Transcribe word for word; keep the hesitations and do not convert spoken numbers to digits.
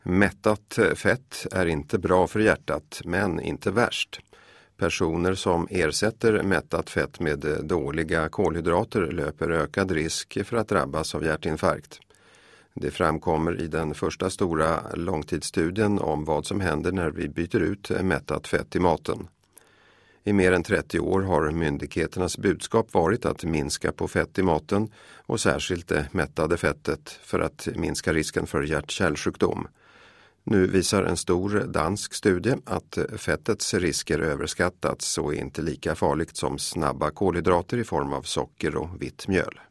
Mättat fett är inte bra för hjärtat, men inte värst. Personer som ersätter mättat fett med dåliga kolhydrater löper ökad risk för att drabbas av hjärtinfarkt. Det framkommer i den första stora långtidsstudien om vad som händer när vi byter ut mättat fett i maten. I mer än trettio år har myndigheternas budskap varit att minska på fett i maten och särskilt det mättade fettet för att minska risken för hjärt-kärlsjukdom. Nu visar en stor dansk studie att fettets risker överskattats och är inte lika farligt som snabba kolhydrater i form av socker och vitt mjöl.